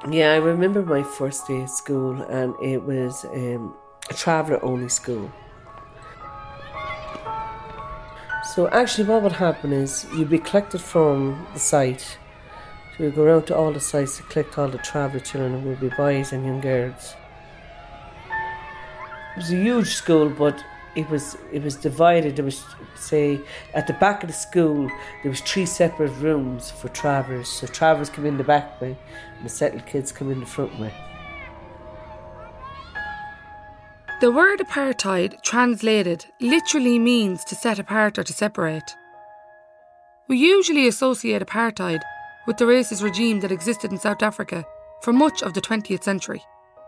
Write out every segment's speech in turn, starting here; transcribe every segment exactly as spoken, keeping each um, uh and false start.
Yeah, I remember my first day at school, and it was um, a traveller-only school. So actually what would happen is you'd be collected from the site. So we'd go around to all the sites to collect all the traveller children, and we'd be boys and young girls. It was a huge school, but it was it was divided. There was, say, at the back of the school, there was three separate rooms for travellers. So travellers come in the back way, and the settled kids come in the front way. The word apartheid, translated, literally means to set apart or to separate. We usually associate apartheid with the racist regime that existed in South Africa for much of the twentieth century.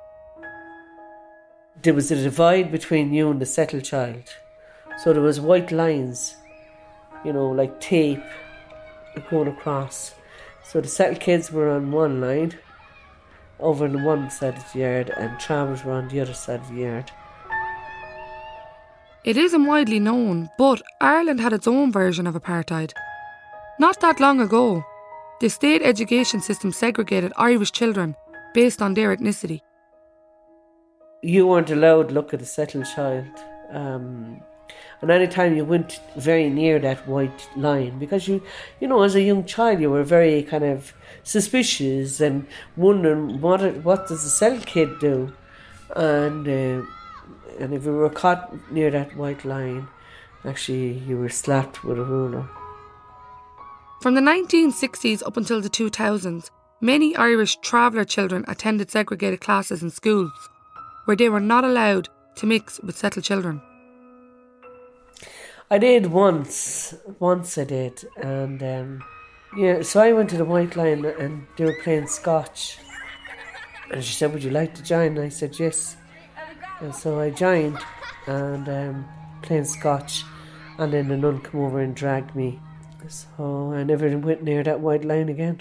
There was a divide between you and the settled child. So there was white lines, you know, like tape going across. So the settled kids were on one line, over on the one side of the yard, and travellers were on the other side of the yard. It isn't widely known, but Ireland had its own version of apartheid. Not that long ago, the state education system segregated Irish children based on their ethnicity. You weren't allowed to look at a settled child. Um, and any time you went very near that white line, because you, you know, as a young child, you were very kind of suspicious and wondering what what does a settled kid do, and uh, and if you were caught near that white line, actually you were slapped with a ruler. From the nineteen sixties up until the two thousands, many Irish traveller children attended segregated classes in schools, where they were not allowed to mix with settled children. I did once, once I did, and um, yeah, so I went to the white line and they were playing Scotch. And she said, would you like to join? And I said, yes. And so I joined, and um, playing Scotch, and then the nun came over and dragged me. So I never went near that white line again.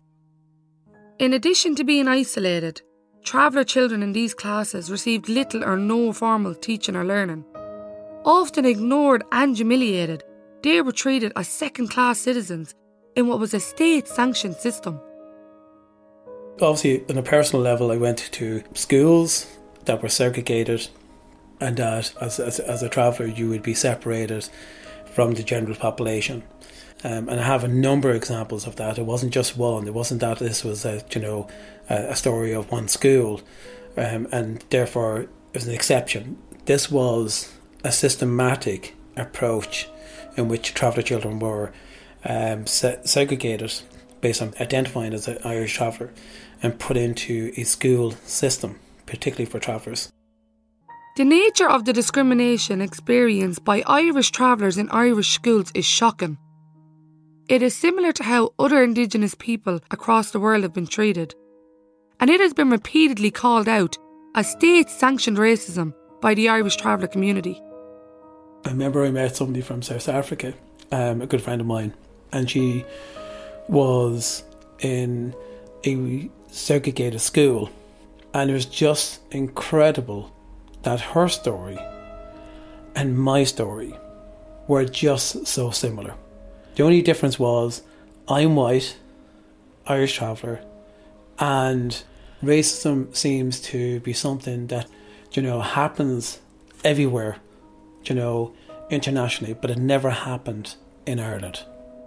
In addition to being isolated, traveller children in these classes received little or no formal teaching or learning. Often ignored and humiliated, they were treated as second-class citizens in what was a state-sanctioned system. Obviously, on a personal level, I went to schools that were segregated, and that as, as, as a traveller you would be separated from the general population. Um, and I have a number of examples of that. It wasn't just one. It wasn't that this was a, you know, a, a story of one school, um, and therefore it was an exception. This was a systematic approach in which traveller children were um, se- segregated based on identifying as an Irish traveller and put into a school system, particularly for travellers. The nature of the discrimination experienced by Irish travellers in Irish schools is shocking. It is similar to how other Indigenous people across the world have been treated, and it has been repeatedly called out as state-sanctioned racism by the Irish traveller community. I remember I met somebody from South Africa, um, a good friend of mine, and she was in a segregated school, and it was just incredible that her story and my story were just so similar. The only difference was I'm white, Irish traveller, and racism seems to be something that, you know, happens everywhere, you know, internationally, but it never happened in Ireland.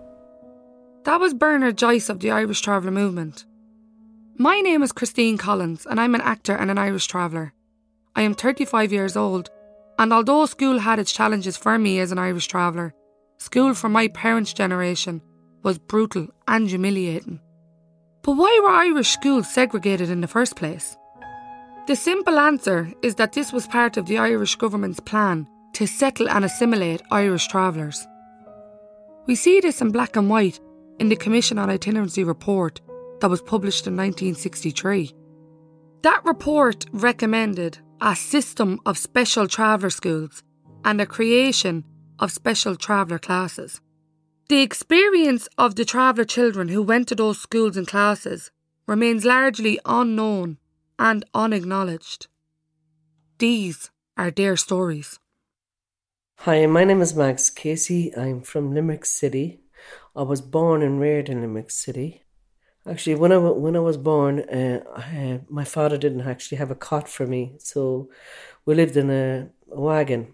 That was Bernard Joyce of the Irish Traveller Movement. My name is Christine Collins, and I'm an actor and an Irish traveller. I am thirty-five years old, and although school had its challenges for me as an Irish traveller, school for my parents' generation was brutal and humiliating. But why were Irish schools segregated in the first place? The simple answer is that this was part of the Irish government's plan to settle and assimilate Irish travellers. We see this in black and white in the Commission on Itinerancy report that was published in nineteen sixty-three. That report recommended a system of special traveller schools and a creation of special traveller classes. The experience of the traveller children who went to those schools and classes remains largely unknown and unacknowledged. These are their stories. Hi, my name is Max Casey. I'm from Limerick City. I was born and reared in Limerick City. Actually, when I, when I was born, uh, I, my father didn't actually have a cot for me, so we lived in a, a wagon.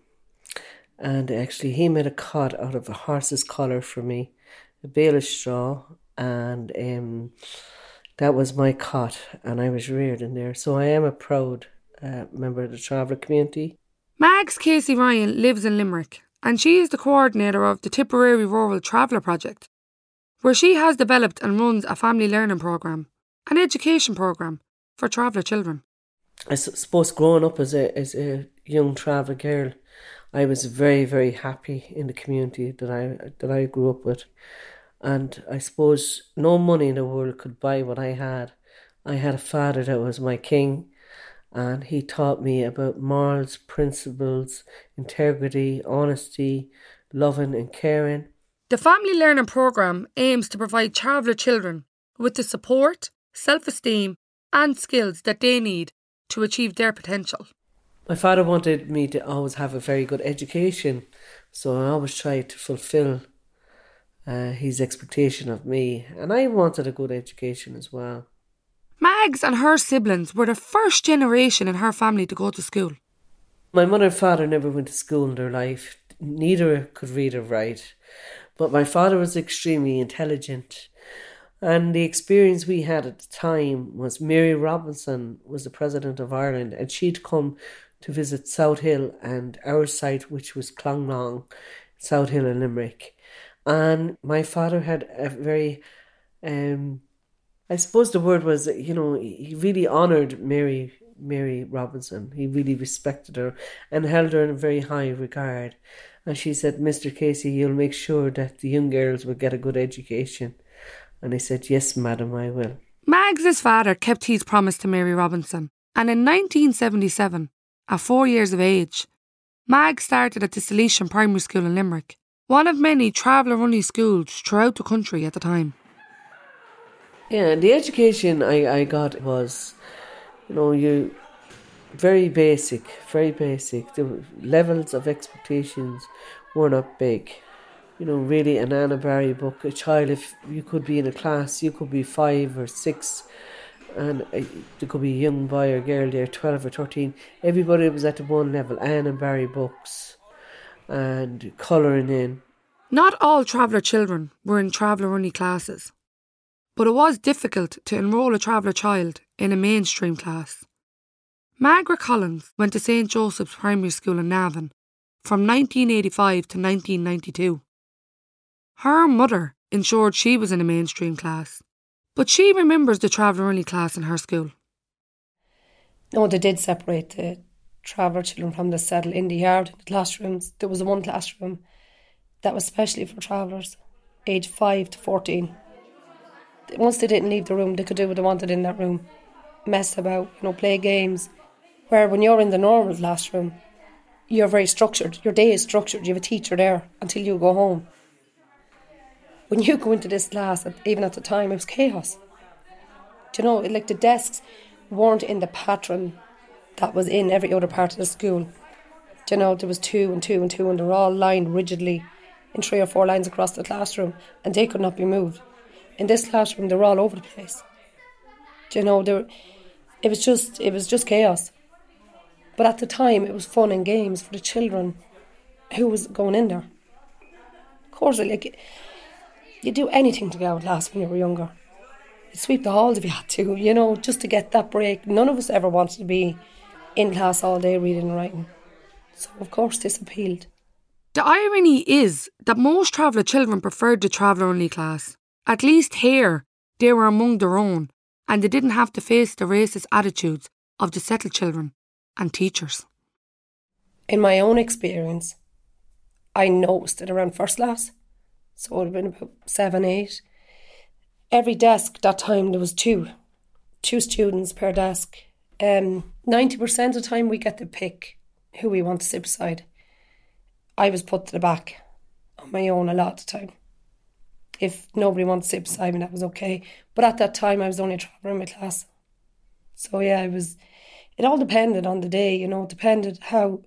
And actually, he made a cot out of a horse's collar for me, a bale of straw, and um, that was my cot, and I was reared in there. So I am a proud uh, member of the Traveller community. Mags Casey Ryan lives in Limerick, and she is the coordinator of the Tipperary Rural Traveller Project, where she has developed and runs a family learning programme, an education programme for traveller children. I suppose growing up as a as a young traveller girl, I was very, very happy in the community that I that I grew up with. And I suppose no money in the world could buy what I had. I had a father that was my king, and he taught me about morals, principles, integrity, honesty, loving and caring. The Family Learning Programme aims to provide traveller children with the support, self-esteem and skills that they need to achieve their potential. My father wanted me to always have a very good education, so I always tried to fulfil uh, his expectation of me, and I wanted a good education as well. Mags and her siblings were the first generation in her family to go to school. My mother and father never went to school in their life. Neither could read or write. But my father was extremely intelligent. And the experience we had at the time was Mary Robinson was the President of Ireland, and she'd come to visit South Hill and our site, which was Clongnong, South Hill in Limerick. And my father had a very, um, I suppose the word was, you know, he really honoured Mary Mary Robinson. He really respected her and held her in very high regard. And she said, Mister Casey, you'll make sure that the young girls will get a good education. And I said, yes, madam, I will. Mags' father kept his promise to Mary Robinson. And in nineteen seventy-seven, at four years of age, Mags started at the Salesian Primary School in Limerick, one of many traveller-only schools throughout the country at the time. Yeah, and the education I, I got was, you know, you very basic, very basic. The levels of expectations were not big. You know, really an Anna Barry book, a child, if you could be in a class, you could be five or six, and there could be a young boy or girl there, twelve or thirteen. Everybody was at the one level, Anna Barry books and colouring in. Not all traveller children were in traveller-only classes, but it was difficult to enrol a traveller child in a mainstream class. Margaret Collins went to Saint Joseph's Primary School in Navan from nineteen eighty-five to nineteen ninety-two. Her mother ensured she was in a mainstream class, but she remembers the traveller-only class in her school. No, they did separate the traveller children from the settle in the yard, in the classrooms. There was one classroom that was specially for travellers, aged five to fourteen. Once they didn't leave the room, they could do what they wanted in that room. Mess about, you know, play games. Where when you're in the normal classroom, you're very structured. Your day is structured. You have a teacher there until you go home. When you go into this class, even at the time, it was chaos. Do you know, like the desks weren't in the pattern that was in every other part of the school. Do you know, there was two and two and two, and they were all lined rigidly in three or four lines across the classroom, and they could not be moved. In this classroom, they were all over the place. Do you know, they were, it was just it was just chaos. But at the time, it was fun and games for the children who was going in there. Of course, like, you'd do anything to get out of class when you were younger. You'd sweep the halls if you had to, you know, just to get that break. None of us ever wanted to be in class all day reading and writing. So, of course, this appealed. The irony is that most traveller children preferred the traveller-only class. At least here, they were among their own, and they didn't have to face the racist attitudes of the settled children and teachers. In my own experience, I noticed it around first class, so it would have been about seven, eight. Every desk that time there was two, two students per desk. Um, ninety percent of the time we get to pick who we want to sit beside. I was put to the back on my own a lot of the time. If nobody wanted to sit beside me, that was okay. But at that time, I was only a traveller in my class. So yeah, it was. It all depended on the day, you know. It depended how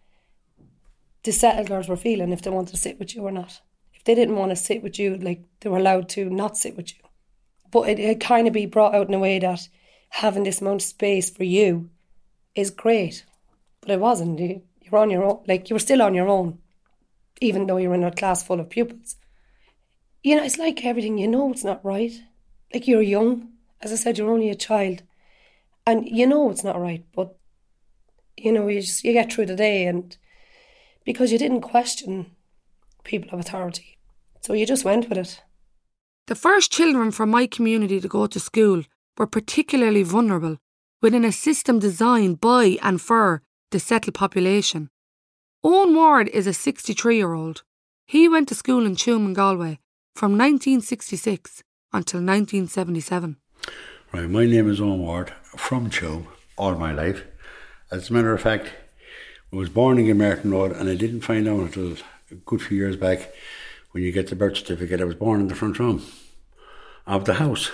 the settled girls were feeling, if they wanted to sit with you or not. If they didn't want to sit with you, like, they were allowed to not sit with you. But it, it kind of be brought out in a way that having this amount of space for you is great. But it wasn't. You, you're on your own. Like, you were still on your own, even though you're in a class full of pupils. You know, it's like everything. You know it's not right. Like, you're young. As I said, you're only a child. And you know it's not right. But, you know, you just you get through the day, and because you didn't question people of authority. So you just went with it. The first children from my community to go to school were particularly vulnerable within a system designed by and for the settled population. Owen Ward is a sixty-three-year-old. He went to school in Tuam in Galway from nineteen sixty-six until nineteen seventy-seven. Right, my name is Owen Ward, from Tuam, all my life. As a matter of fact, I was born in Martin Road, and I didn't find out until a good few years back, when you get the birth certificate, I was born in the front room of the house.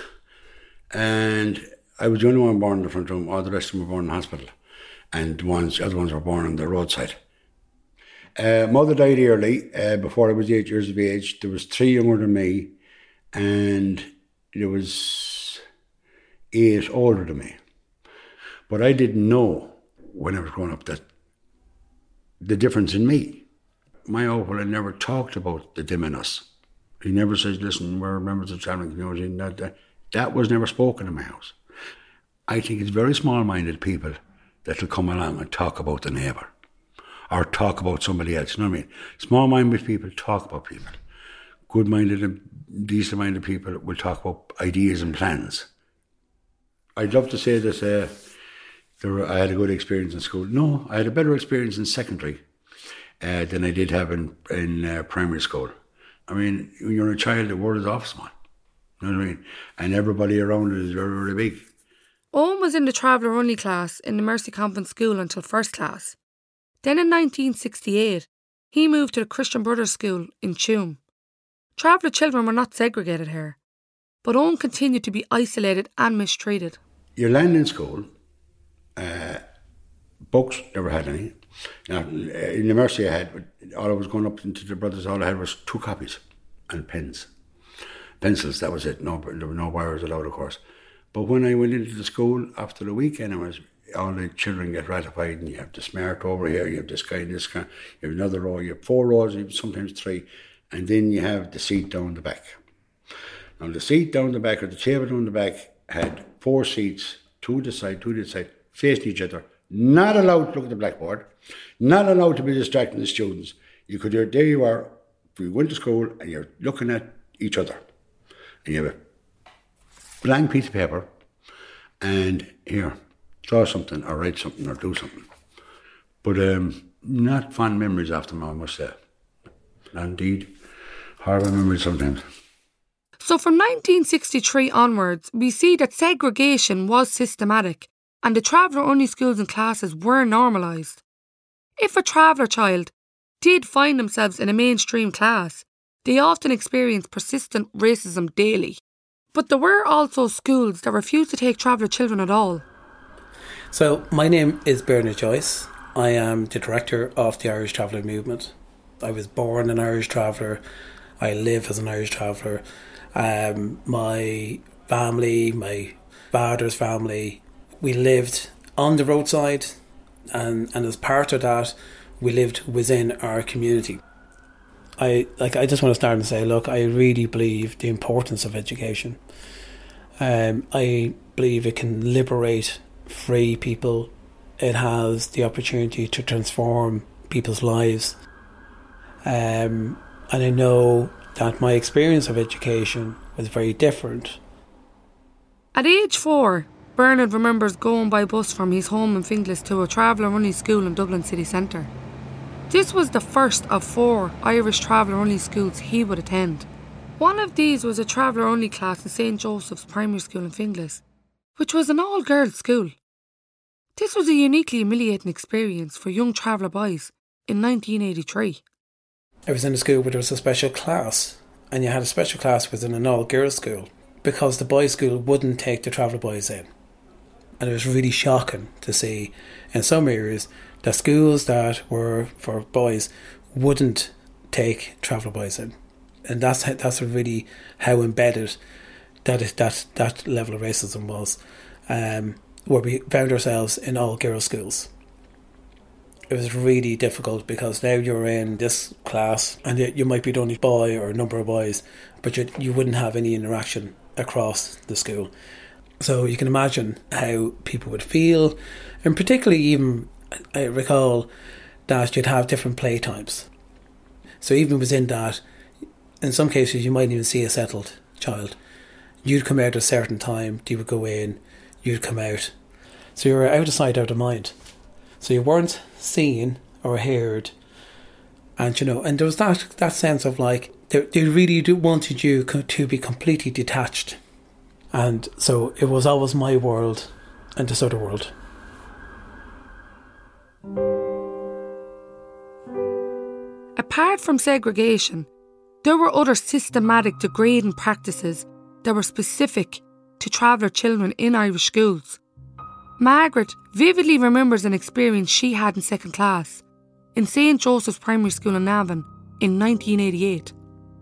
And I was the only one born in the front room. All the rest of them were born in the hospital. And the ones, the other ones were born on the roadside. Uh, mother died early, uh, before I was eight years of age. There was three younger than me, and there was eight older than me. But I didn't know when I was growing up that the difference in me. My uncle had never talked about the dim in us. He never says, listen, we're members of the travelling community. And that, that, that was never spoken in my house. I think it's very small-minded people that will come along and talk about the neighbour or talk about somebody else. You know what I mean? Small-minded people talk about people. Good-minded and decent-minded people will talk about ideas and plans. I'd love to say that uh, there were, I had a good experience in school. No, I had a better experience in secondary Uh, than I did have in, in uh, primary school. I mean, when you're a child, the world is awful small. You know what I mean? And everybody around it is very, very big. Owen was in the traveller-only class in the Mercy Convent School until first class. Then in nineteen sixty-eight, he moved to the Christian Brothers School in Tuam. Traveller children were not segregated here, but Owen continued to be isolated and mistreated. You land in school, uh, books, never had any. Now, in the Mercy I had, all I was going up into the Brothers, all I had was two copies and pens. Pencils, that was it. No, there were no wires allowed, of course. But when I went into the school after the weekend, it was, all the children get ratified, and you have the smart over here, you have this guy, this guy, you have another row, you have four rows, you have sometimes three, and then you have the seat down the back. Now, the seat down the back, or the table down the back, had four seats, two this side, two this side, facing each other. Not allowed to look at the blackboard, not allowed to be distracting the students. You could, there you are, we went to school and you're looking at each other. And you have a blank piece of paper, and here, draw something or write something or do something. But um, not fond memories of them, I must say. And indeed, horrible memories sometimes. So from nineteen sixty-three onwards, we see that segregation was systematic, and the traveller-only schools and classes were normalised. If a traveller child did find themselves in a mainstream class, they often experienced persistent racism daily. But there were also schools that refused to take traveller children at all. So, my name is Bernard Joyce. I am the director of the Irish Traveller Movement. I was born an Irish traveller. I live as an Irish traveller. Um, my family, my father's family, we lived on the roadside, and, and as part of that, we lived within our community. I like. I just want to start and say, look, I really believe the importance of education. Um, I believe it can liberate, free people. It has the opportunity to transform people's lives. Um, and I know that my experience of education was very different. At age four, Bernard remembers going by bus from his home in Finglas to a traveller-only school in Dublin city centre. This was the first of four Irish traveller-only schools he would attend. One of these was a traveller-only class in Saint Joseph's Primary School in Finglas, which was an all-girls school. This was a uniquely humiliating experience for young traveller boys in nineteen eighty-three. I was in a school where there was a special class, and you had a special class within an all-girls school because the boys' school wouldn't take the traveller boys in. And it was really shocking to see in some areas that schools that were for boys wouldn't take traveller boys in. And that's that's really how embedded that is, that that level of racism was, um, where we found ourselves in all girls' schools. It was really difficult because now you're in this class and you, you might be the only boy or a number of boys, but you you wouldn't have any interaction across the school. So you can imagine how people would feel, and particularly even I recall that you'd have different playtimes. So even within that, in some cases you mightn't even see a settled child. You'd come out at a certain time, you would go in, you'd come out. So you were out of sight, out of mind. So you weren't seen or heard. And you know, and there was that, that sense of like, they, they really do wanted you to be completely detached. And so it was always my world and this other world. Apart from segregation, there were other systematic degrading practices that were specific to traveller children in Irish schools. Margaret vividly remembers an experience she had in second class in Saint Joseph's Primary School in Navan in nineteen eighty-eight.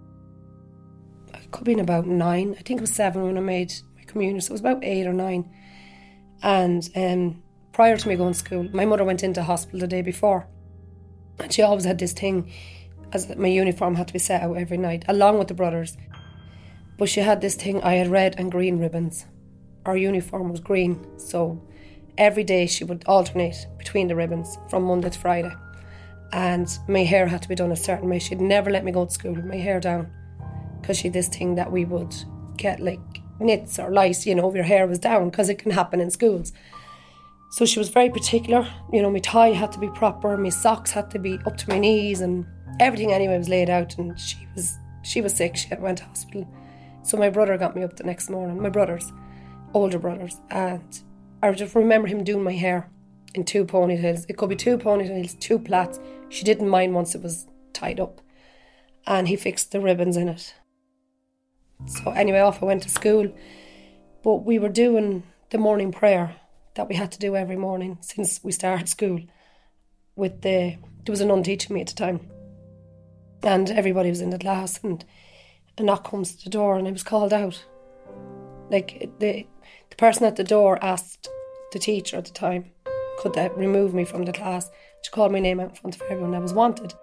I could have been about nine. I think it was seven when I made my communion, so it was about eight or nine. And um, prior to me going to school, my mother went into hospital the day before. And she always had this thing, as my uniform had to be set out every night, along with the brothers. But she had this thing, I had red and green ribbons. Our uniform was green, so every day she would alternate between the ribbons from Monday to Friday. And my hair had to be done a certain way. She'd never let me go to school with my hair down, because she had this thing that we would get like nits or lice, you know, if your hair was down, because it can happen in schools. So she was very particular. You know, my tie had to be proper, my socks had to be up to my knees, and everything anyway was laid out. And she was she was sick, she had went to hospital. So my brother got me up the next morning, my brothers, older brothers, and I just remember him doing my hair in two ponytails. It could be two ponytails, two plaits. She didn't mind once it was tied up. And he fixed the ribbons in it. So anyway, off I went to school. But we were doing the morning prayer that we had to do every morning since we started school. With the there was a nun teaching me at the time. And everybody was in the class, and a knock comes to the door and I was called out. Like the the person at the door asked the teacher at the time, could they remove me from the class? She called my name out in front of everyone. I was wanted.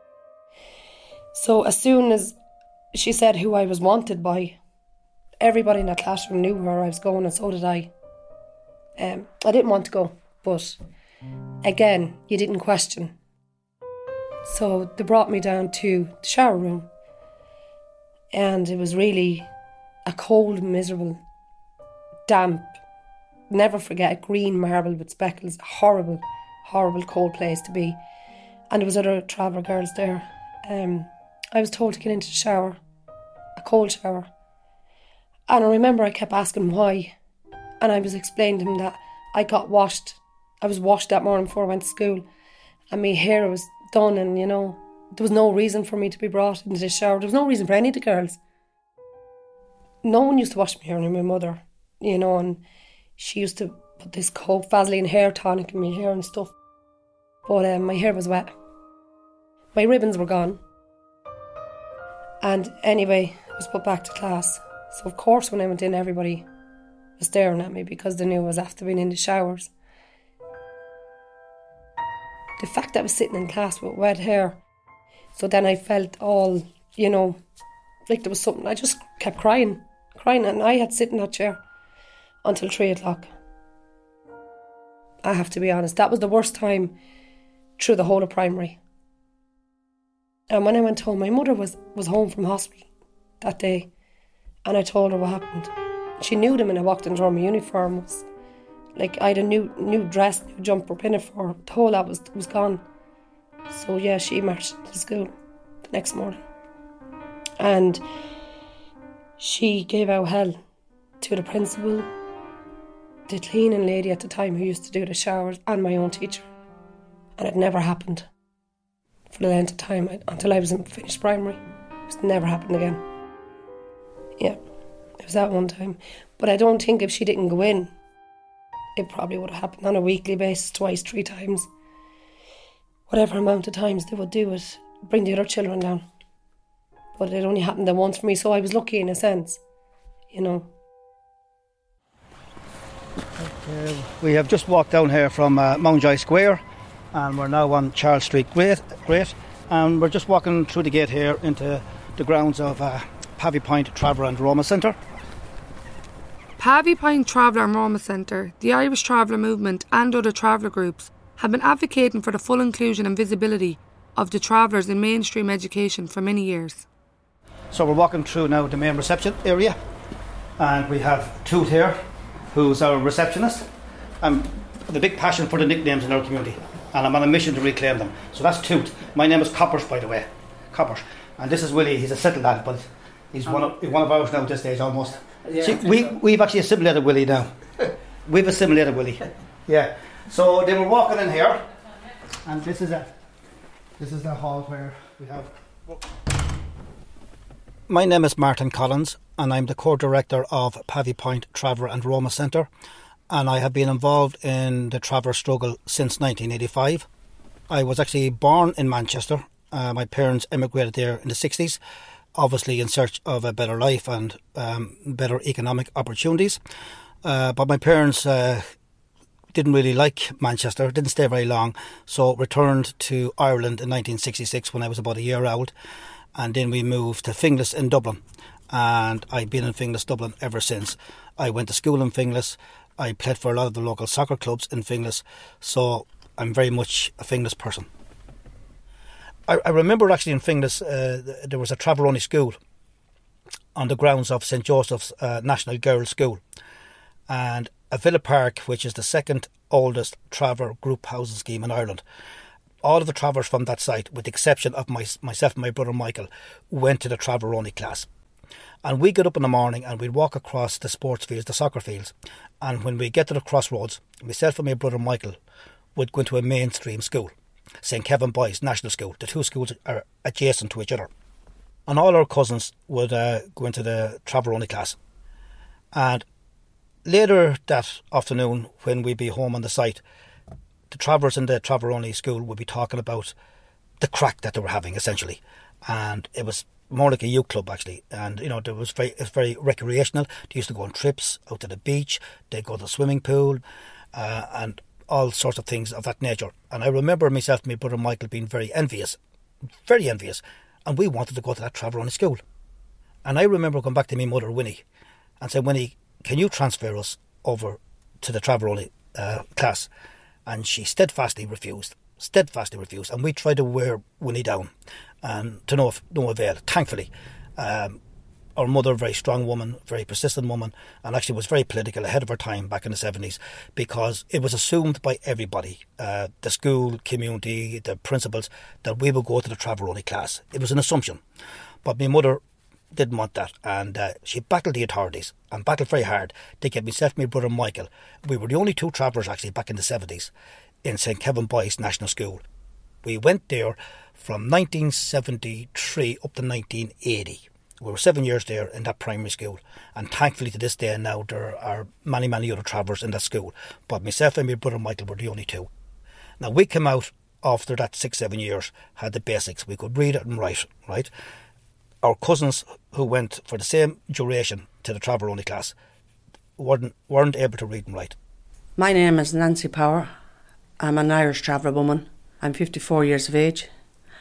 So as soon as she said who I was wanted by, everybody in that classroom knew where I was going, and so did I. Um, I didn't want to go, but again, you didn't question. So they brought me down to the shower room, and it was really a cold, miserable, damp, never forget, green marble with speckles, horrible, horrible cold place to be. And there was other traveller girls there. Um, I was told to get into the shower, a cold shower. And I remember I kept asking why. And I was explaining to him that I got washed. I was washed that morning before I went to school. And my hair was done, and, you know, there was no reason for me to be brought into the shower. There was no reason for any of the girls. No one used to wash my hair, only my mother, you know, and she used to put this cold Vaseline hair tonic in my hair and stuff. But um, my hair was wet. My ribbons were gone. And anyway, I was put back to class. So of course when I went in, everybody was staring at me because they knew I was after being in the showers. The fact that I was sitting in class with wet hair, so then I felt all, you know, like there was something. I just kept crying, crying, and I had to sit in that chair until three o'clock. I have to be honest, that was the worst time through the whole of primary. And when I went home, my mother was, was home from hospital that day, and I told her what happened. She knew them, and I walked into her. My uniform was like, I had a new new dress, new jumper, pinafore, the whole lot was, was gone. So yeah, she marched to school the next morning. And she gave out hell to the principal, the cleaning lady at the time who used to do the showers, and my own teacher. And it never happened for the length of time until I was in finished primary. It never happened again. Yeah, it was that one time. But I don't think if she didn't go in, it probably would have happened on a weekly basis, twice, three times. Whatever amount of times they would do it, bring the other children down. But it only happened then once for me, so I was lucky in a sense, you know. Uh, we have just walked down here from uh, Mountjoy Square, and we're now on Charles Street Great, Great, and we're just walking through the gate here into the grounds of uh, Pavy Point Traveller and Roma Centre. Pavy Point Traveller and Roma Centre, the Irish Traveller Movement and other traveller groups have been advocating for the full inclusion and visibility of the travellers in mainstream education for many years. So we're walking through now the main reception area, and we have Toot here, who's our receptionist. I'm the big passion for the nicknames in our community, and I'm on a mission to reclaim them. So that's Toot. My name is Coppers, by the way. Coppers. And this is Willie. He's a settled lad, but he's um, one of one of ours now at this stage almost. Yeah, See, we, so. We've actually assimilated Willie now. We've assimilated Willie. Yeah. So they were walking in here, and this is it. This is the hall where we have... My name is Martin Collins, and I'm the co-director of Pavy Point Traveller and Roma Centre, and I have been involved in the traveller struggle since nineteen eighty-five. I was actually born in Manchester. Uh, my parents emigrated there in the sixties, obviously in search of a better life and um, better economic opportunities. Uh, but my parents uh, didn't really like Manchester, didn't stay very long, so returned to Ireland in nineteen sixty-six when I was about a year old. And then we moved to Finglas in Dublin, and I've been in Finglas, Dublin ever since. I went to school in Finglas. I played for a lot of the local soccer clubs in Finglas, so I'm very much a Finglas person. I, I remember actually in Finglas uh, there was a travel-only school on the grounds of Saint Joseph's uh, National Girls' School, and a Villa Park, which is the second oldest traveller group housing scheme in Ireland. All of the travellers from that site, with the exception of my, myself and my brother Michael, went to the traveller-only class. And we get up in the morning and we'd walk across the sports fields, the soccer fields. And when we get to the crossroads, myself and my brother Michael would go into a mainstream school, Saint Kevin Boys National School. The two schools are adjacent to each other. And all our cousins would uh, go into the traveller-only class. And later that afternoon, when we'd be home on the site, the travellers in the traveller-only school would be talking about the crack that they were having, essentially. And it was more like a youth club, actually. And, you know, there was very, it was very recreational. They used to go on trips out to the beach. They'd go to the swimming pool uh, and all sorts of things of that nature. And I remember myself and my brother Michael being very envious, very envious. And we wanted to go to that traveller-only school. And I remember going back to my mother, Winnie, and saying, Winnie, can you transfer us over to the traveller-only uh, class? And she steadfastly refused, steadfastly refused. And we tried to wear Winnie down, and to no, no avail, thankfully. Um, our mother, a very strong woman, very persistent woman, and actually was very political, ahead of her time back in the seventies, because it was assumed by everybody, uh, the school, community, the principals, that we would go to the traveller-only class. It was an assumption. But my mother didn't want that, and uh, she battled the authorities and battled very hard to get myself and my brother Michael. We were the only two travellers actually back in the seventies in Saint Kevin Boys National School. We went there from nineteen seventy-three up to nineteen eighty. We were seven years there in that primary school, and thankfully to this day now there are many many other travellers in that school, but myself and my brother Michael were the only two. Now we came out after that six seven years, had the basics. We could read and write, right? Our cousins who went for the same duration to the traveller-only class weren't, weren't able to read and write. My name is Nancy Power. I'm an Irish traveller woman. I'm fifty-four years of age.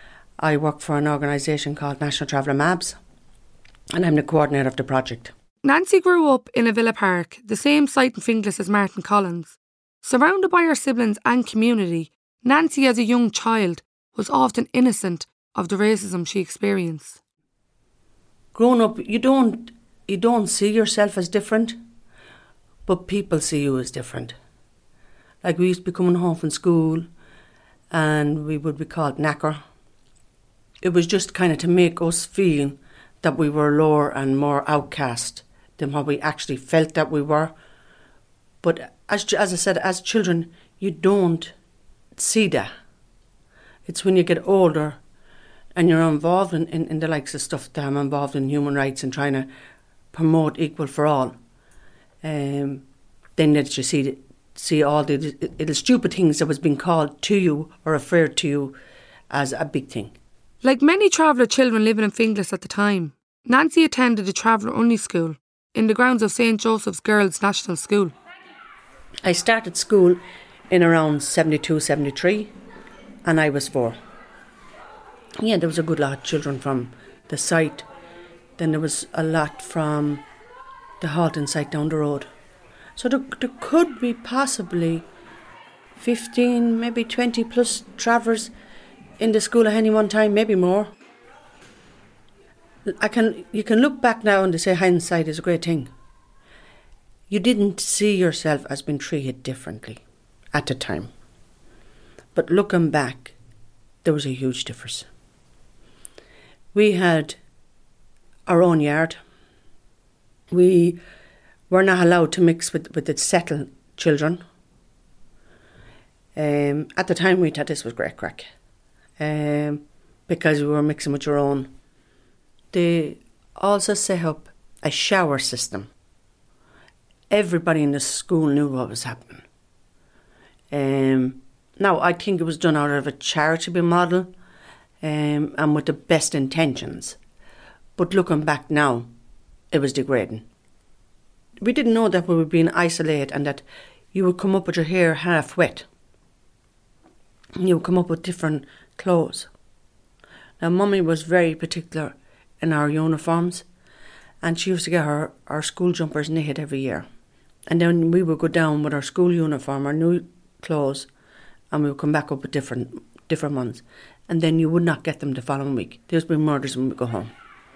I work for an organisation called National Traveller M A B S, and I'm the coordinator of the project. Nancy grew up in a Villa Park, the same site in Finglas as Martin Collins. Surrounded by her siblings and community, Nancy as a young child was often innocent of the racism she experienced. Growing up, you don't you don't see yourself as different, but people see you as different. Like we used to be coming home from school and we would be called knacker. It was just kind of to make us feel that we were lower and more outcast than what we actually felt that we were. But as as I said, as children, you don't see that. It's when you get older and you're involved in, in, in the likes of stuff that I'm involved in, human rights and trying to promote equal for all, um, then that you see see all the little stupid things that was being called to you or referred to you as a big thing. Like many traveller children living in Finglas at the time, Nancy attended a traveller-only school in the grounds of Saint Joseph's Girls' National School. I started school in around seventy-two, seventy-three, and I was four. Yeah, there was a good lot of children from the site. Then there was a lot from the Halton site down the road. So there, there could be possibly fifteen, maybe twenty plus travellers in the school at any one time, maybe more. I can, you can look back now and say hindsight is a great thing. You didn't see yourself as being treated differently at the time. But looking back, there was a huge difference. We had our own yard. We were not allowed to mix with, with the settled children. Um, at the time, we thought this was great crack um, because we were mixing with your own. They also set up a shower system. Everybody in the school knew what was happening. Um, now, I think it was done out of a charitable model um, and with the best intentions. But looking back now, it was degrading. We didn't know that we were being isolated and that you would come up with your hair half wet. You would come up with different clothes. Now, Mummy was very particular in our uniforms, and she used to get her, our school jumpers knitted every year. And then we would go down with our school uniform, our new clothes, and we would come back up with different different ones. And then you would not get them the following week. There would be murders when we go home.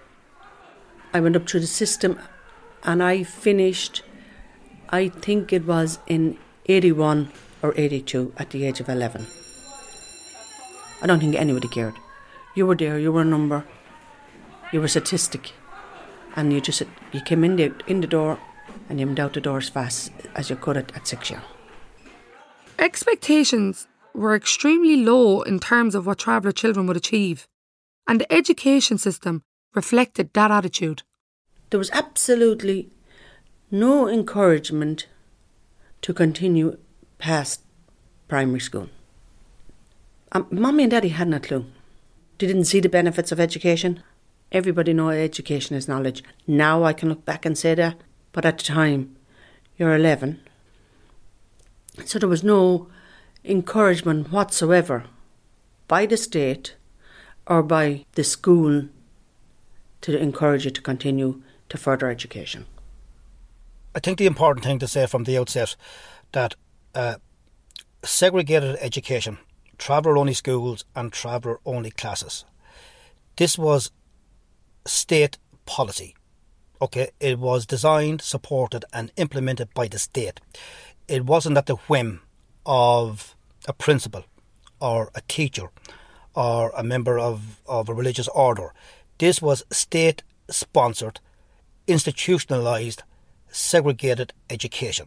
I went up through the system and I finished, I think it was in eighty-one or eighty-two at the age of eleven. I don't think anybody cared. You were there, you were a number, you were a statistic, and you just you came in the, in the door and you went out the door as fast as you could at, at six years. Expectations were extremely low in terms of what traveller children would achieve, and the education system reflected that attitude. There was absolutely no encouragement to continue past primary school. Um, Mommy and Daddy hadn't a clue. They didn't see the benefits of education. Everybody knows education is knowledge. Now I can look back and say that, but at the time, you're eleven. So there was no encouragement whatsoever by the state or by the school to encourage you to continue to further education. I think the important thing to say from the outset that uh, segregated education, traveller-only schools and traveller-only classes, this was state policy. Okay, it was designed, supported and implemented by the state. It wasn't at the whim of a principal or a teacher or a member of, of a religious order. This was state-sponsored, institutionalised, segregated education.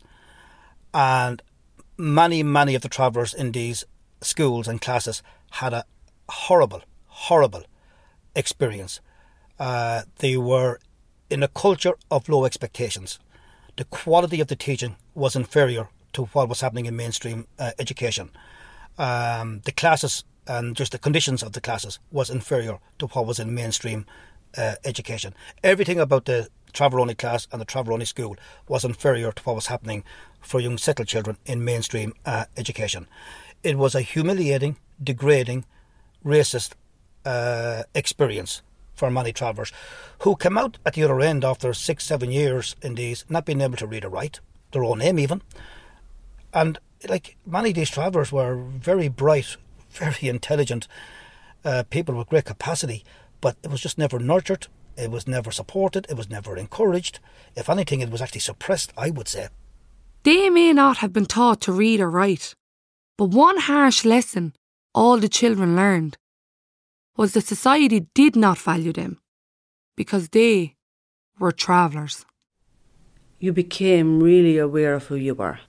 And many, many of the travellers in these schools and classes had a horrible, horrible experience. Uh, they were in a culture of low expectations. The quality of the teaching was inferior to what was happening in mainstream uh, education. Um, the classes and just the conditions of the classes was inferior to what was in mainstream uh, education. Everything about the travel-only class and the travel-only school was inferior to what was happening for young settled children in mainstream uh, education. It was a humiliating, degrading, racist uh, experience for many travellers who came out at the other end after six, seven years in these, not being able to read or write, their own name even. And like many of these travellers were very bright, very intelligent uh, people with great capacity, but it was just never nurtured, it was never supported, it was never encouraged. If anything, it was actually suppressed, I would say. They may not have been taught to read or write, but one harsh lesson all the children learned was that society did not value them because they were travellers. You became really aware of who you were.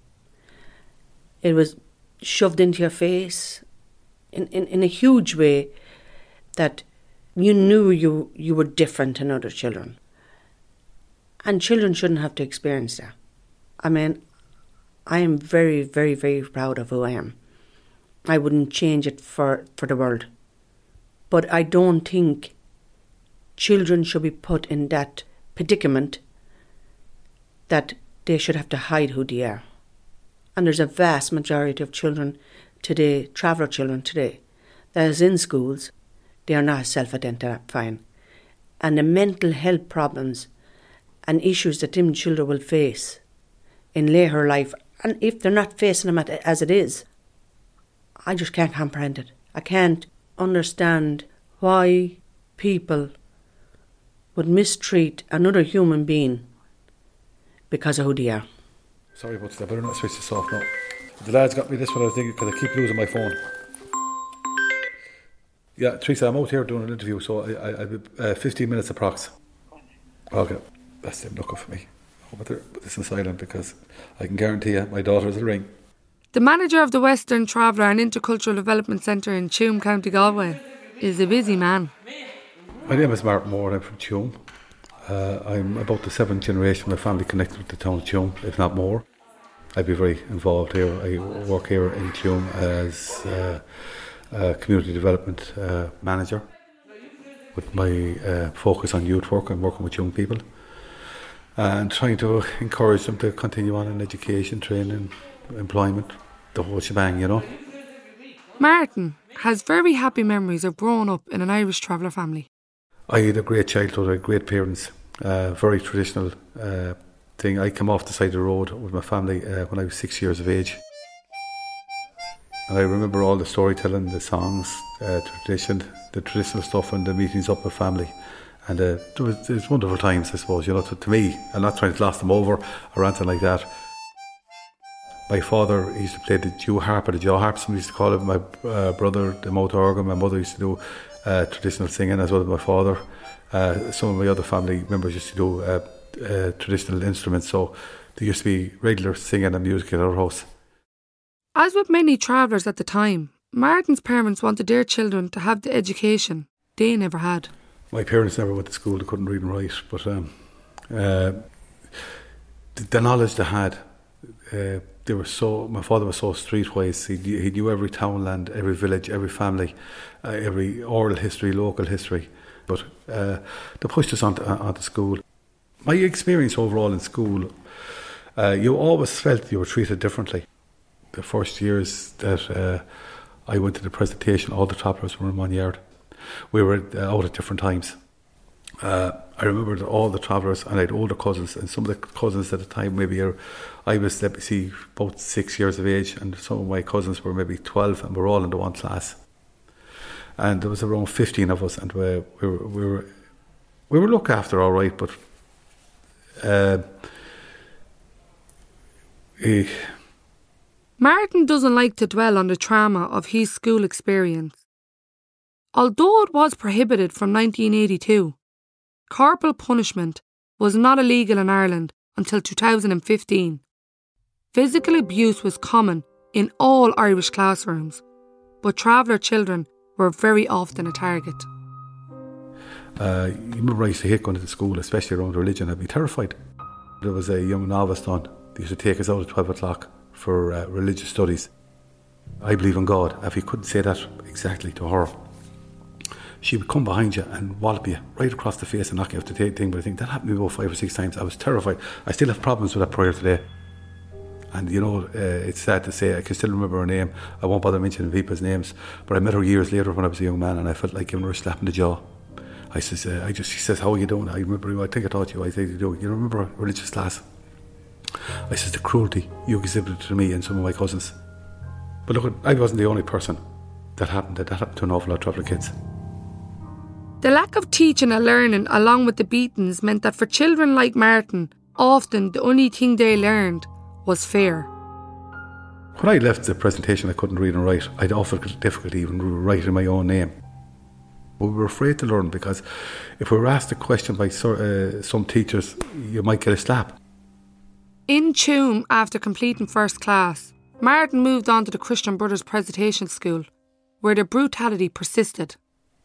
It was shoved into your face in, in, in a huge way that you knew you, you were different than other children. And children shouldn't have to experience that. I mean, I am very, very, very proud of who I am. I wouldn't change it for, for the world. But I don't think children should be put in that predicament that they should have to hide who they are. And there's a vast majority of children today, traveller children today, that is in schools, they are not self-identifying. And the mental health problems and issues that them children will face in later life, and if they're not facing them at, as it is, I just can't comprehend it. I can't understand why people would mistreat another human being because of who they are. Sorry about that, I better not switch this off now. The lads got me this one, I think, because I keep losing my phone. Yeah, Teresa, I'm out here doing an interview, so I, I, I'll be uh, fifteen minutes approx. Okay, that's them looking for me. I'll put this in silent because I can guarantee you my daughters will ring. The manager of the Western Traveller and Intercultural Development Centre in Tuam, County Galway, is a busy man. My name is Martin Moore, I'm from Tuam. Uh, I'm about the seventh generation of my family connected with the town of Tuam, if not more. I'd be very involved here. I work here in Tuam as uh, a community development uh, manager with my uh, focus on youth work and working with young people and trying to encourage them to continue on in education, training, employment, the whole shebang, you know. Martin has very happy memories of growing up in an Irish traveller family. I had a great childhood, I had great parents, uh, very traditional uh, thing. I came off the side of the road with my family uh, when I was six years of age. And I remember all the storytelling, the songs, uh, tradition, the traditional stuff and the meetings up with family. And uh, it, was, it was wonderful times, I suppose, you know, to, to me. I'm not trying to gloss them over or anything like that. My father used to play the Jew harp or the jaw harp, somebody used to call it. My uh, brother, the motor organ. My mother used to do uh, traditional singing as well as my father. Uh, some of my other family members used to do uh, uh, traditional instruments, so there used to be regular singing and music at our house. As with many travellers at the time, Martin's parents wanted their children to have the education they never had. My parents never went to school, they couldn't read and write, but um, uh, the, the knowledge they had, uh, they were so. My father was so streetwise. He, he knew every townland, every village, every family, uh, every oral history, local history. But uh, they pushed us onto, onto school. My experience overall in school, uh, you always felt you were treated differently. The first years that uh, I went to the presentation, all the travellers were in one yard. We were uh, out at different times. Uh, I remember that all the travellers, and I had older cousins, and some of the cousins at the time, maybe are, I was, let me see, about six years of age, and some of my cousins were maybe twelve, and we were all in the one class. And there was around fifteen of us, and we, we were we were we were looked after all right, but uh, eh. Martin doesn't like to dwell on the trauma of his school experience. Although it was prohibited from nineteen eighty-two, corporal punishment was not illegal in Ireland until two thousand fifteen. Physical abuse was common in all Irish classrooms, but traveller children were very often a target. Uh, you remember I used to hate going to school, especially around religion. I'd be terrified. There was a young novice done. They used to take us out at twelve o'clock for uh, religious studies. I believe in God. If you couldn't say that exactly to her, she would come behind you and wallop you right across the face and knock you off the thing. But I think that happened to me about five or six times. I was terrified. I still have problems with that prayer today. And you know, uh, it's sad to say, I can still remember her name. I won't bother mentioning people's names, but I met her years later when I was a young man, and I felt like giving her a slap in the jaw. I says, uh, I just, she says, how are you doing? I remember, I think I taught you. I think you do. You remember religious class? I says, the cruelty you exhibited to me and some of my cousins. But look, I wasn't the only person that happened. That happened to an awful lot of traveller kids. The lack of teaching and learning along with the beatings meant that for children like Martin, often the only thing they learned was fear. When I left the presentation, I couldn't read and write. I'd often got difficulty even writing my own name. But we were afraid to learn because if we were asked a question by uh, some teachers, you might get a slap. In Tuam, after completing first class, Martin moved on to the Christian Brothers Presentation School, where the brutality persisted.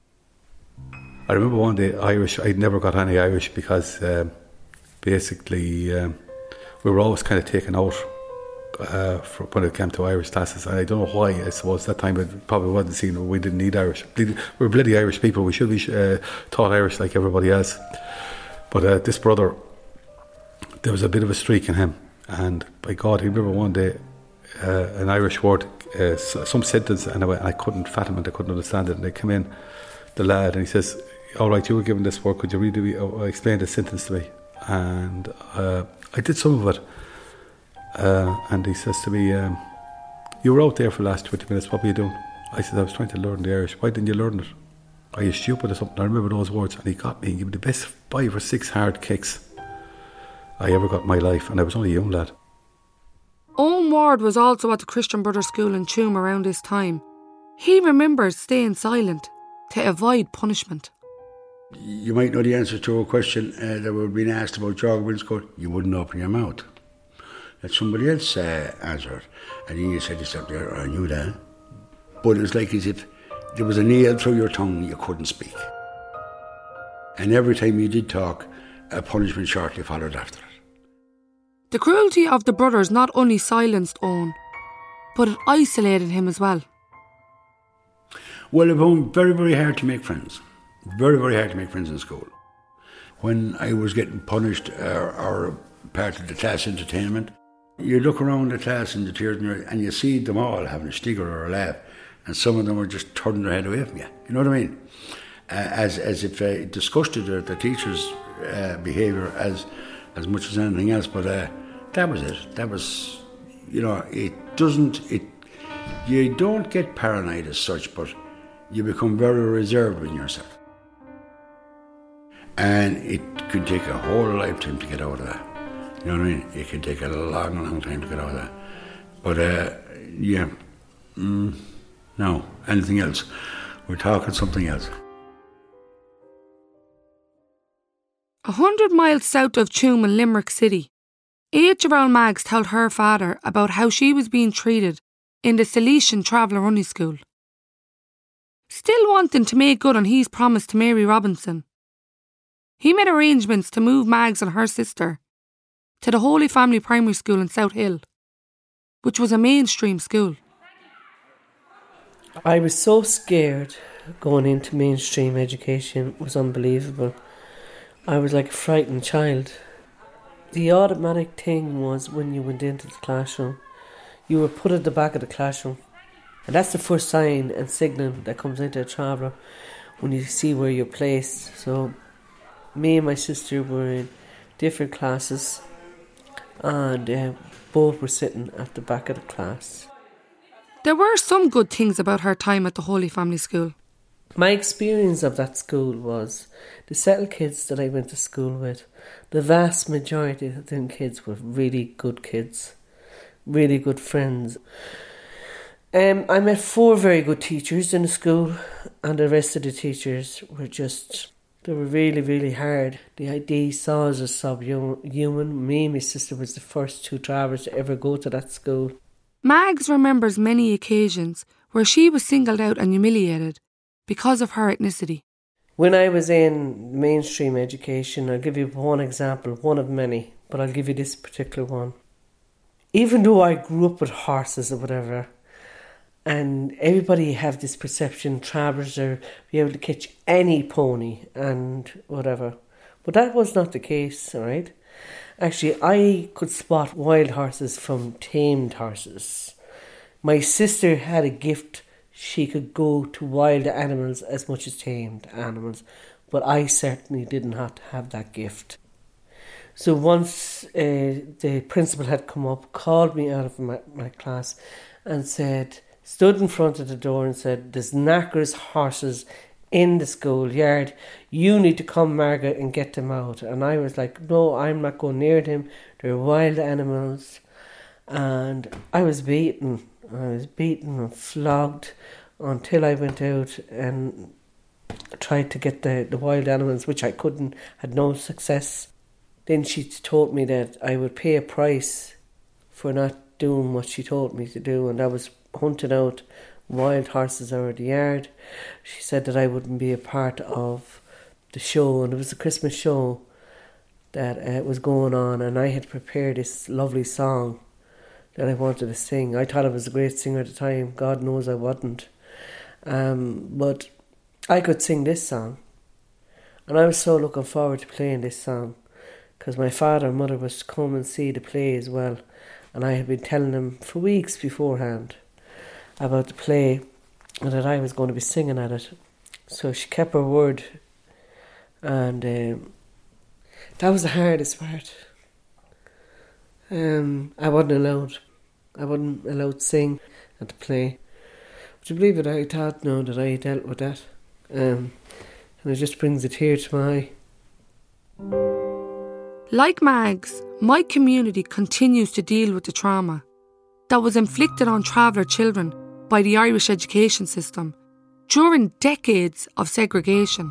I remember one day Irish, I'd never got any Irish because um, basically um, we were always kind of taken out uh, for when it came to Irish classes. And I don't know why. I suppose that time it probably wasn't seen. We didn't need Irish. We were bloody Irish people. We should be uh, taught Irish like everybody else. But uh, this brother, there was a bit of a streak in him. And by God, I remember one day uh, an Irish word, uh, some sentence, and I, I couldn't fathom it, I couldn't understand it. And they come in, the lad, and he says, all right, you were given this word, could you read it, uh, explain the sentence to me? And uh, I did some of it. Uh, and he says to me, um, you were out there for the last twenty minutes, what were you doing? I said, I was trying to learn the Irish. Why didn't you learn it? Are you stupid or something? I remember those words. And he got me and gave me the best five or six hard kicks I ever got in my life. And I was only a young lad. Owen Ward was also at the Christian Brothers School in Tuam around this time. He remembers staying silent to avoid punishment. You might know the answer to a question uh, that would have been asked about George Winscourt. You wouldn't open your mouth. Let somebody else uh, answer it. And then you said yourself there, I knew that. But it's like as if there was a nail through your tongue, you couldn't speak. And every time you did talk, a punishment shortly followed after it. The cruelty of the brothers not only silenced Owen, but it isolated him as well. Well, it was very, very hard to make friends. Very, very hard to make friends in school. When I was getting punished or, or part of the class entertainment, you look around the class in the tears and you see them all having a snigger or a laugh, and some of them were just turning their head away from you. You know what I mean? Uh, as as if uh, it disgusted the, the teacher's uh, behaviour as as much as anything else. But uh, that was it. That was, you know, it doesn't. It you don't get paranoid as such, but you become very reserved in yourself, and it could take a whole lifetime to get out of that. You know what I mean? It can take a long, long time to get out of that. But, uh, yeah, mm, no, anything else. We're talking something else. A hundred miles south of Tuam in Limerick City, Aoife Gerald Maggs told her father about how she was being treated in the Salesian Traveller Running School. Still wanting to make good on his promise to Mary Robinson, he made arrangements to move Maggs and her sister to the Holy Family Primary School in South Hill, which was a mainstream school. I was so scared going into mainstream education. It was unbelievable. I was like a frightened child. The automatic thing was when you went into the classroom, you were put at the back of the classroom. And that's the first sign and signal that comes into a traveller when you see where you're placed. So me and my sister were in different classes, and uh, both were sitting at the back of the class. There were some good things about her time at the Holy Family School. My experience of that school was the settled kids that I went to school with, the vast majority of them kids were really good kids, really good friends. Um, I met four very good teachers in the school, and the rest of the teachers were just, they were really, really hard. The idea saw us as subhuman. Me and my sister was the first two travellers to ever go to that school. Maggs remembers many occasions where she was singled out and humiliated because of her ethnicity. When I was in mainstream education, I'll give you one example, one of many, but I'll give you this particular one. Even though I grew up with horses or whatever, and everybody have this perception travellers are be able to catch any pony and whatever. But that was not the case, alright? Actually, I could spot wild horses from tamed horses. My sister had a gift. She could go to wild animals as much as tamed animals. But I certainly did not have that gift. So once uh, the principal had come up, called me out of my, my class and said, stood in front of the door and said, there's knackers horses in the schoolyard. You need to come, Margaret, and get them out. And I was like, no, I'm not going near them. They're wild animals. And I was beaten. I was beaten and flogged until I went out and tried to get the, the wild animals, which I couldn't, had no success. Then she told me that I would pay a price for not doing what she told me to do, and that was hunting out wild horses out of the yard. She said that I wouldn't be a part of the show, and it was a Christmas show that uh, was going on, and I had prepared this lovely song that I wanted to sing. I thought I was a great singer at the time. God knows I wasn't. Um, but I could sing this song, and I was so looking forward to playing this song because my father and mother was to come and see the play as well. And I had been telling them for weeks beforehand about the play and that I was going to be singing at it. So she kept her word. And um, that was the hardest part. Um, I wasn't allowed. I wasn't allowed to sing at the play. Would you believe it? I thought no, that I dealt with that. Um, and it just brings a tear to my eye. Like Mags, my community continues to deal with the trauma that was inflicted on traveller children by the Irish education system during decades of segregation.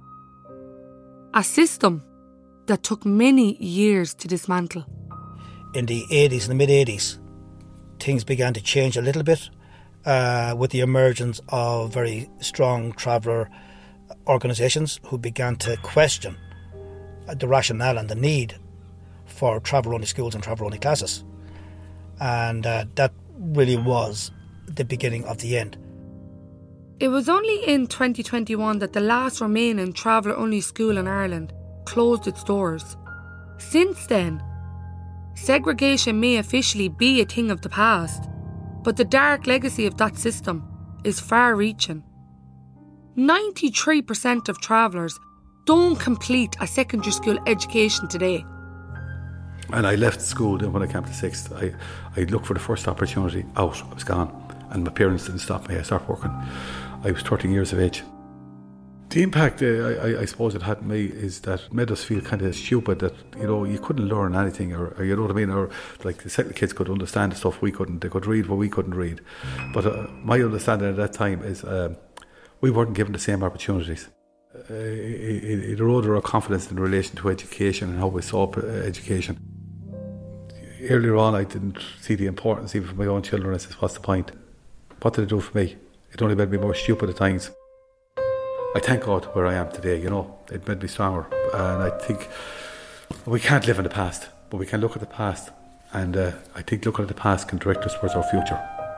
A system that took many years to dismantle. In the eighties and the mid-eighties, things began to change a little bit uh, with the emergence of very strong traveller organisations who began to question the rationale and the need for travel-only schools and travel-only classes. And uh, that really was the beginning of the end. It was only in twenty twenty-one that the last remaining traveller-only school in Ireland closed its doors. Since then, segregation may officially be a thing of the past, but the dark legacy of that system is far-reaching. ninety-three percent of travellers don't complete a secondary school education today. And I left school when I came to sixth. I, I looked for the first opportunity out. I was gone. And my parents didn't stop me. I started working. I was thirteen years of age. The impact, uh, I, I suppose, it had on me is that it made us feel kind of stupid that, you know, you couldn't learn anything, or, or you know what I mean, or like the second kids could understand the stuff we couldn't. They could read what we couldn't read. But uh, my understanding at that time is um, we weren't given the same opportunities. Uh, it, it, it eroded our confidence in relation to education and how we saw uh, education. Earlier on, I didn't see the importance even for my own children. I said, what's the point? What did it do for me? It only made me more stupid at times. I thank God where I am today, you know. It made me stronger. And I think we can't live in the past, but we can look at the past. And uh, I think looking at the past can direct us towards our future.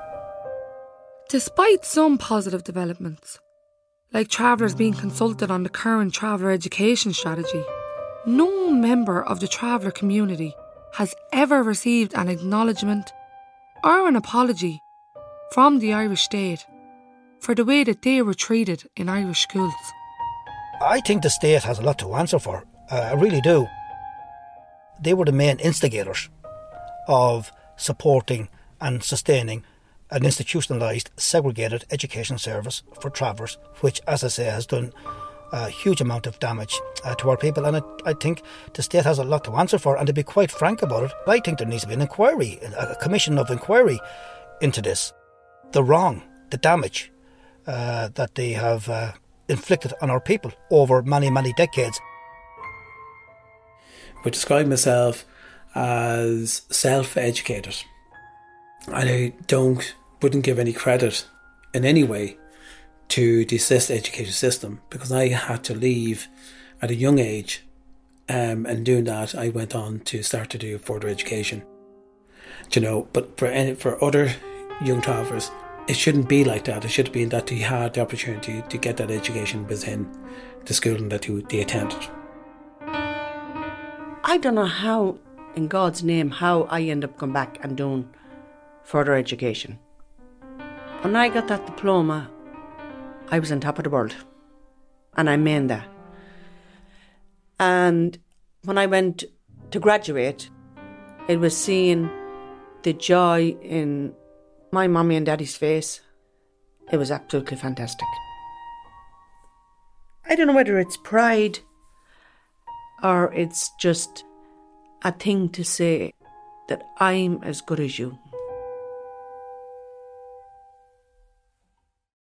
Despite some positive developments, like travellers being consulted on the current traveller education strategy, no member of the traveller community has ever received an acknowledgement or an apology from the Irish state for the way that they were treated in Irish schools. I think the state has a lot to answer for. Uh, I really do. They were the main instigators of supporting and sustaining an institutionalised, segregated education service for travellers, which, as I say, has done a huge amount of damage uh, to our people. And I, I think the state has a lot to answer for. And to be quite frank about it, I think there needs to be an inquiry, a commission of inquiry into this. The wrong, the damage uh, that they have uh, inflicted on our people over many, many decades. I would describe myself as self-educated. And I don't, wouldn't give any credit in any way to the assisted education system, because I had to leave at a young age, um, and doing that I went on to start to do further education. You know, but for any, for other young travellers, it shouldn't be like that. It should be that they had the opportunity to get that education within the schooling that they attended. I don't know how, in God's name, how I end up going back and doing further education. When I got that diploma, I was on top of the world, and I mean that. And when I went to graduate, it was seeing the joy in my mummy and daddy's face. It was absolutely fantastic. I don't know whether it's pride or it's just a thing to say that I'm as good as you.